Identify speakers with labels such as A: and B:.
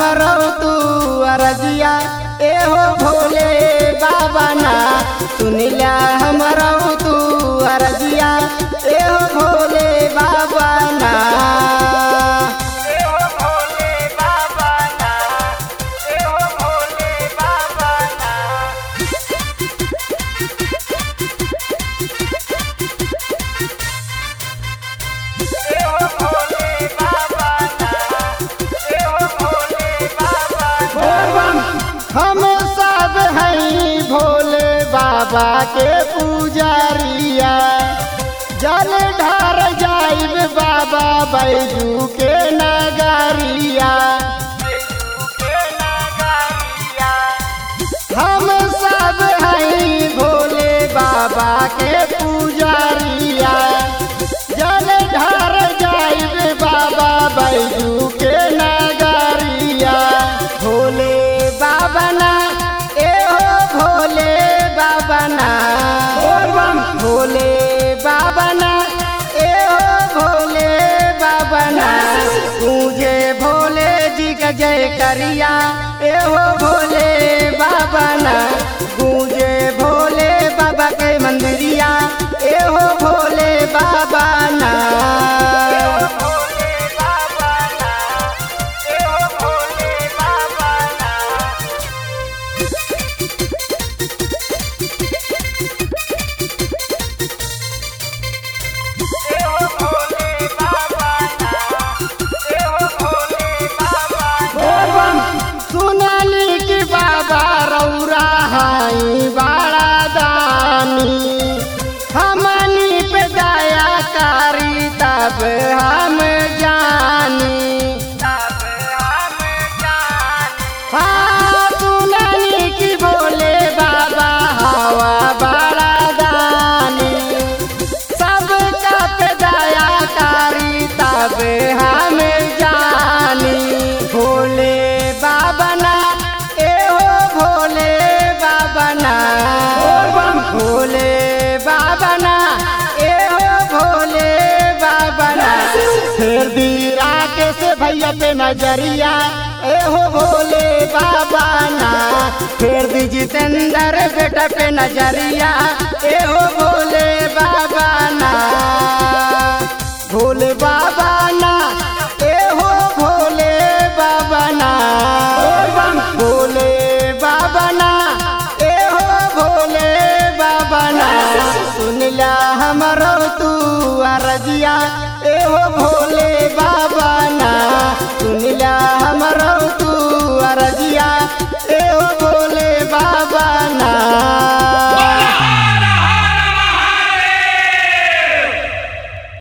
A: हमरो तू अरजिया एहो भोले बाबा ना सुनिला हमरो तू अरजिया एहो भोले बाबा ना एहो भोले बाबा ना एहो भोले बाबा ना एहो भोले बाबा ना एहो भोले बाबा हम सब हैं भोले बाबा के पुजारिया जल ढार जाइब बाबा बैजू के नगरिया हम सब हैं भोले बाबा के पुजारिया जल ढार जाइब बाबा बैजू के नगरिया भोले बाबा ना एहो भोले बाबा ना भोले बाबा ना एहो भोले बाबा ना तुझे भोले जी का जय करिया एहो भोले बाबा ना तुझे भोले बाबा के मंदिरिया एहो भोले बाबा ना सुनाली की बाबा रौरा हाई बाड़ा दानी हमनी पे दया कारी तब हम जानी हाँ सुनाली की बोले बाबा हवा बाड़ा दानी सबका पे दया कारी तब हम जानी भोले बाबा ना एहो भोले बाबा ना भोले बाबा ना एहो भोले बाबा ना फिर दीरा के से भैया पे नजरिया एहो भोले बाबा ना फिर दी जितेंद्र बेटा पे नजरिया एहो भोले बाबा ना भोले बाबा ना एहो भोले बाबा ना भोले बाबा ना एहो भोले बाबा ना सुनिला हमरो तू अरजिया एहो भोले